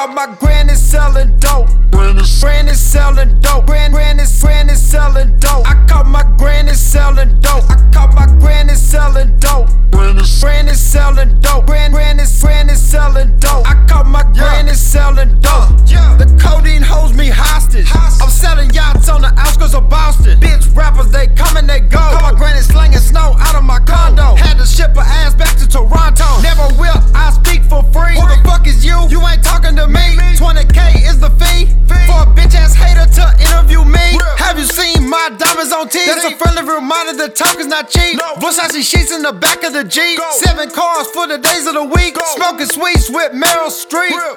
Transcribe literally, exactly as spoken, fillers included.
caught my granny selling dope. Granny selling dope. Gran, granny, granny selling dope. I caught my granny selling dope. I caught my granny selling dope. Granny selling dope. Gran, granny, granny selling dope. I caught my granny selling dope. The codeine holds me hostage. I'm selling yachts on the outskirts of Boston. Bitch rappers, they come and they go. Caught my granny slinging snow out of my condo. Had to ship her ass back to Toronto. Never will I speak for free. Who the fuck is you? You ain't talking to me. twenty K is the fee for a bitch ass hater to interview me. Have you seen my diamonds on T V? That's a friendly reminder that talk is not cheap. Versace sheets in the back of the Jeep. Seven cars for the days of the week. Smoking sweets with Meryl Streep.